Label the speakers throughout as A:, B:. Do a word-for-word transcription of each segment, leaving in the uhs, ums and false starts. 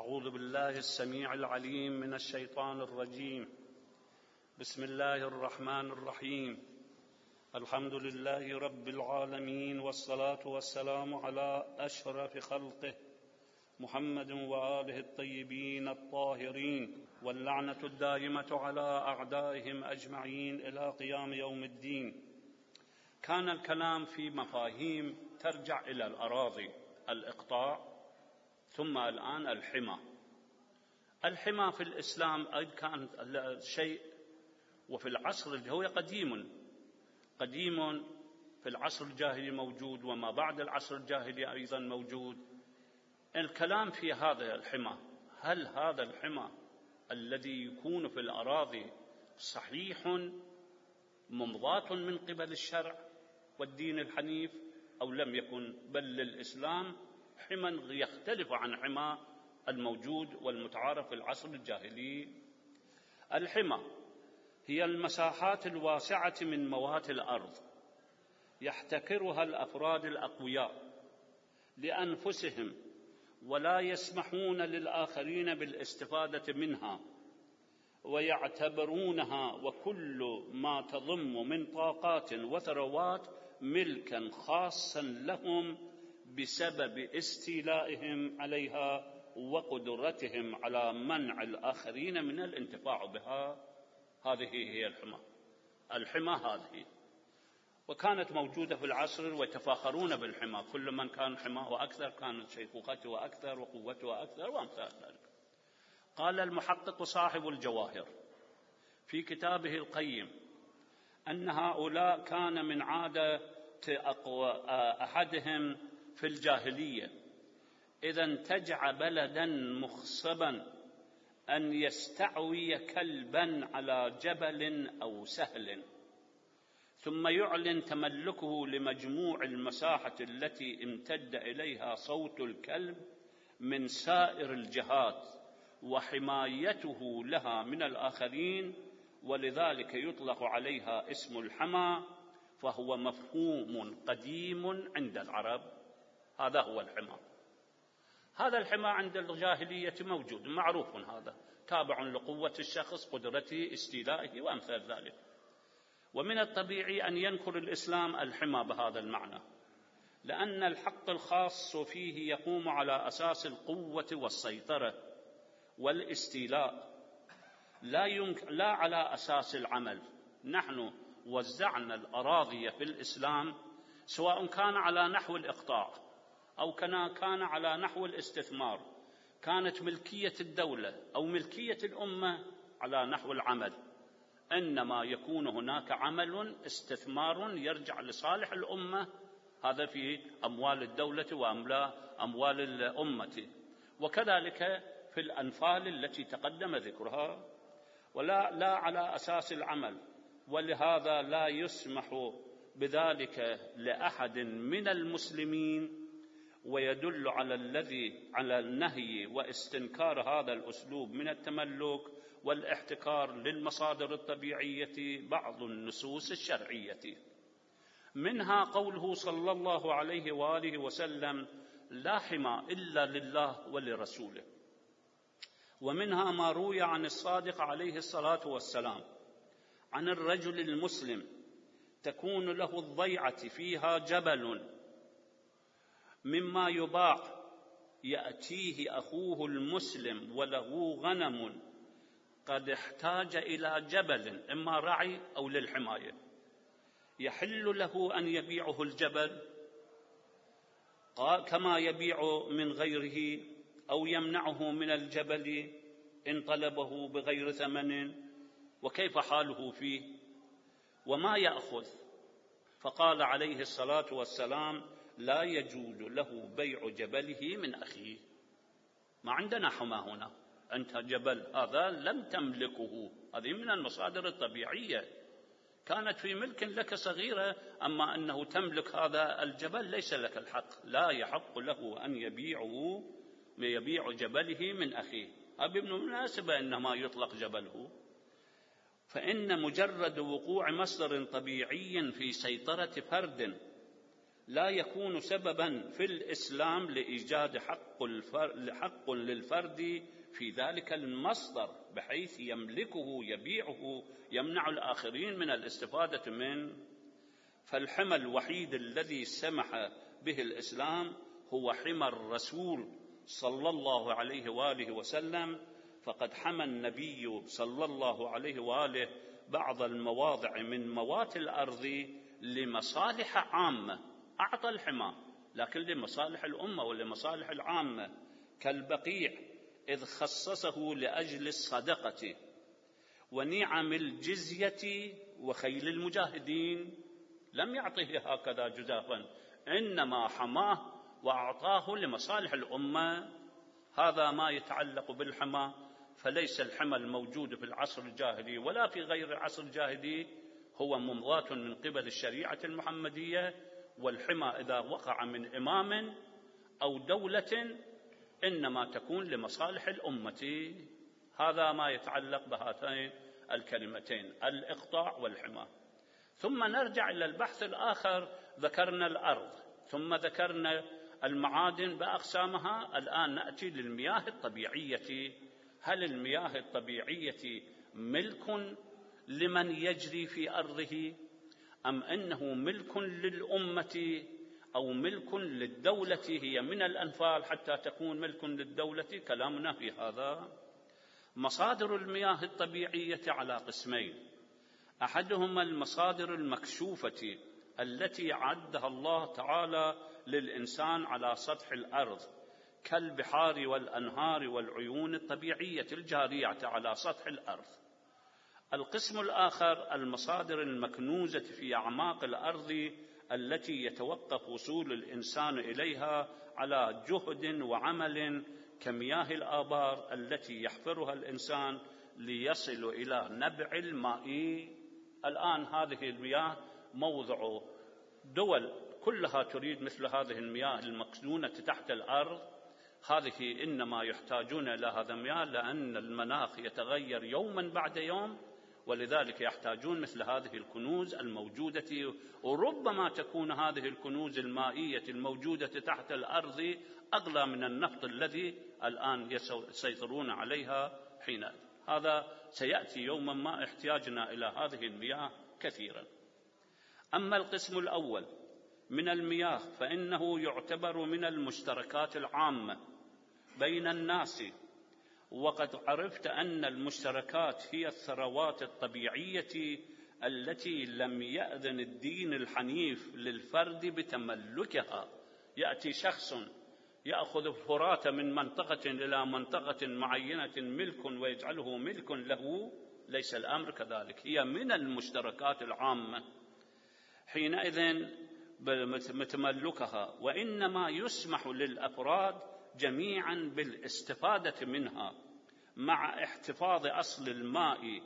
A: أعوذ بالله السميع العليم من الشيطان الرجيم. بسم الله الرحمن الرحيم. الحمد لله رب العالمين، والصلاة والسلام على أشرف خلقه محمد وآله الطيبين الطاهرين، واللعنة الدائمة على أعدائهم أجمعين إلى قيام يوم الدين. كان الكلام في مفاهيم ترجع إلى الأراضي، الإقطاع، ثم الآن الحمى. الحمى في الإسلام أيضا كان شيء، وفي العصر الجاهلي قديم قديم في العصر الجاهلي موجود، وما بعد العصر الجاهلي أيضا موجود. الكلام في هذا الحمى، هل هذا الحمى الذي يكون في الأراضي صحيح ممضاة من قبل الشرع والدين الحنيف أو لم يكن، بل للإسلام حمى يختلف عن حمى الموجود والمتعارف في العصر الجاهلي. الحمى هي المساحات الواسعة من موات الأرض يحتكرها الأفراد الأقوياء لأنفسهم، ولا يسمحون للآخرين بالاستفادة منها، ويعتبرونها وكل ما تضم من طاقات وثروات ملكا خاصا لهم بسبب استيلائهم عليها وقدرتهم على منع الآخرين من الانتفاع بها. هذه هي الحمى. الحمى هذه، وكانت موجودة في العصر ويتفاخرون بالحمى، كل من كان حماه أكثر كانت شيخوخته أكثر وقوته أكثر وأمثال ذلك. قال المحقق صاحب الجواهر في كتابه القيم أن هؤلاء كان من عادة أحدهم في الجاهلية إذا انتجع بلدا مخصبا أن يستعوي كلبا على جبل أو سهل، ثم يعلن تملكه لمجموع المساحة التي امتد إليها صوت الكلب من سائر الجهات وحمايته لها من الآخرين، ولذلك يطلق عليها اسم الحمى، فهو مفهوم قديم عند العرب. هذا هو الحمى. هذا الحمى عند الجاهلية موجود، معروف هذا، تابع لقوة الشخص، قدرته، استيلائه وأمثال ذلك. ومن الطبيعي أن ينكر الإسلام الحمى بهذا المعنى، لأن الحق الخاص فيه يقوم على أساس القوة والسيطرة والاستيلاء، لا, يمكن لا على أساس العمل. نحن وزعنا الأراضي في الإسلام سواء كان على نحو الإقطاع أو كان على نحو الاستثمار، كانت ملكية الدولة أو ملكية الأمة على نحو العمل، إنما يكون هناك عمل استثمار يرجع لصالح الأمة، هذا في أموال الدولة وأموال الأمة، وكذلك في الأنفال التي تقدم ذكرها، ولا لا على أساس العمل. ولهذا لا يسمح بذلك لأحد من المسلمين، ويدل على الذي على النهي واستنكار هذا الأسلوب من التملك والاحتكار للمصادر الطبيعية بعض النصوص الشرعية، منها قوله صلى الله عليه وآله وسلم: لا حمى إلا لله ولرسوله. ومنها ما روي عن الصادق عليه الصلاة والسلام عن الرجل المسلم تكون له الضيعة فيها جبل مما يباع، يأتيه أخوه المسلم وله غنم قد احتاج إلى جبل، إما رعي أو للحماية، يحل له أن يبيعه الجبل كما يبيع من غيره، أو يمنعه من الجبل إن طلبه بغير ثمن، وكيف حاله فيه وما يأخذ. فقال عليه الصلاة والسلام: لا يجوز له بيع جبله من أخيه. ما عندنا حمى هنا، أنت جبل هذا لم تملكه، هذه من المصادر الطبيعية كانت في ملك لك صغيرة، أما أنه تملك هذا الجبل ليس لك الحق، لا يحق له أن يبيعه يبيع جبله من أخيه. هذا بالمناسبة إنما يطلق جبله، فإن مجرد وقوع مصدر طبيعي في سيطرة فرد لا يكون سببا في الإسلام لإيجاد حق, حق للفرد في ذلك المصدر بحيث يملكه يبيعه يمنع الآخرين من الاستفادة منه. فالحمى الوحيد الذي سمح به الإسلام هو حمى الرسول صلى الله عليه وآله وسلم، فقد حمى النبي صلى الله عليه وآله بعض المواضع من موات الأرض لمصالح عامة، أعطى الحمى لكن لمصالح الأمة ولمصالح العامة، كالبقيع إذ خصصه لأجل الصدقة، ونعم الجزية وخيل المجاهدين لم يعطه هكذا جزافا، إنما حماه وأعطاه لمصالح الأمة. هذا ما يتعلق بالحمى. فليس الحمى الموجود في العصر الجاهلي ولا في غير العصر الجاهلي هو ممضاة من قبل الشريعة المحمدية، والحمى إذا وقع من إمام أو دولة إنما تكون لمصالح الأمة. هذا ما يتعلق بهاتين الكلمتين، الإقطاع والحمى. ثم نرجع إلى البحث الآخر. ذكرنا الأرض، ثم ذكرنا المعادن بأقسامها، الآن نأتي للمياه الطبيعية. هل المياه الطبيعية ملك لمن يجري في أرضه، أم أنه ملك للأمة أو ملك للدولة؟ هي من الأنفال حتى تكون ملك للدولة. كلامنا في هذا. مصادر المياه الطبيعية على قسمين: أحدهما المصادر المكشوفة التي عدها الله تعالى للإنسان على سطح الأرض كالبحار والأنهار والعيون الطبيعية الجارية على سطح الأرض. القسم الآخر المصادر المكنوزة في أعماق الأرض التي يتوقف وصول الإنسان إليها على جهد وعمل، كمياه الآبار التي يحفرها الإنسان ليصل إلى نبع الماء. الآن هذه المياه موضع دول كلها تريد مثل هذه المياه المكنونة تحت الأرض. هذه إنما يحتاجون إلى هذا المياه لأن المناخ يتغير يوما بعد يوم، ولذلك يحتاجون مثل هذه الكنوز الموجودة. وربما تكون هذه الكنوز المائية الموجودة تحت الأرض أغلى من النفط الذي الآن يسيطرون عليها حينئذ. هذا سيأتي يوما ما احتياجنا إلى هذه المياه كثيرا. أما القسم الأول من المياه فإنه يعتبر من المشتركات العامة بين الناس. وقد عرفت أن المشتركات هي الثروات الطبيعية التي لم يأذن الدين الحنيف للفرد بتملكها. يأتي شخص يأخذ الفرات من منطقة إلى منطقة معينة ملك ويجعله ملك له، ليس الأمر كذلك. هي من المشتركات العامة حينئذ بتملكها، وإنما يسمح للأفراد جميعا بالاستفادة منها مع احتفاظ أصل الماء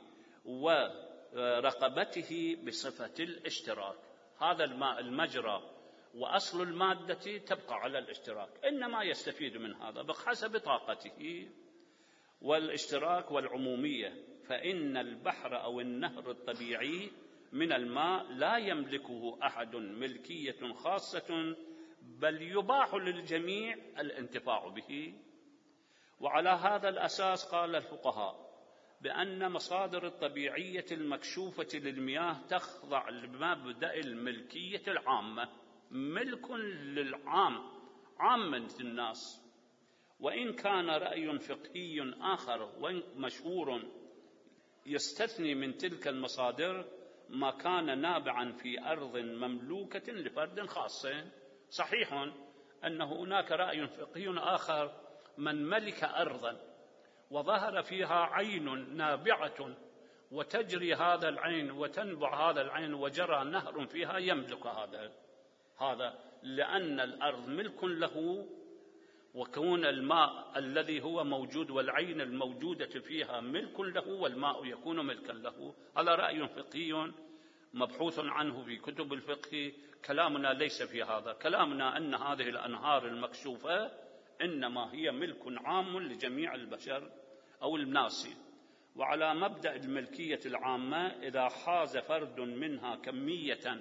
A: ورقبته بصفة الاشتراك. هذا الماء المجرى وأصل المادة تبقى على الاشتراك، إنما يستفيد من هذا بحسب طاقته. والاشتراك والعمومية، فإن البحر أو النهر الطبيعي من الماء لا يملكه أحد ملكية خاصة، بل يباح للجميع الانتفاع به. وعلى هذا الأساس قال الفقهاء بأن مصادر الطبيعية المكشوفة للمياه تخضع لمبدأ الملكية العامة، ملك للعام عامة الناس. وإن كان رأي فقهي آخر ومشهور يستثني من تلك المصادر ما كان نابعا في أرض مملوكة لفرد خاص. صحيح أن هناك رأي فقهي آخر من ملك أرضا وظهر فيها عين نابعة وتجري هذا العين وتنبع هذا العين وجرى نهر فيها، يملك هذا هذا لأن الأرض ملك له، وكون الماء الذي هو موجود والعين الموجودة فيها ملك له والماء يكون ملكا له. هذا رأي فقهي مبحوث عنه في كتب الفقه. كلامنا ليس في هذا. كلامنا أن هذه الأنهار المكشوفة إنما هي ملك عام لجميع البشر أو الناس. وعلى مبدأ الملكية العامة إذا حاز فرد منها كمية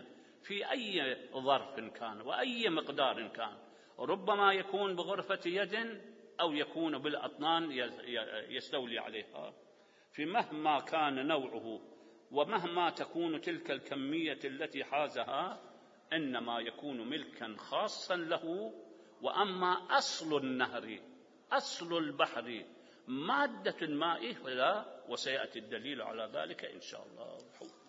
A: في أي ظرف كان وأي مقدار كان، ربما يكون بغرفة يد أو يكون بالأطنان يستولي عليها، في مهما كان نوعه ومهما تكون تلك الكمية التي حازها إنما يكون ملكا خاصا له. وأما أصل النهر أصل البحر مادة الماء فلا، وسيأتي الدليل على ذلك إن شاء الله.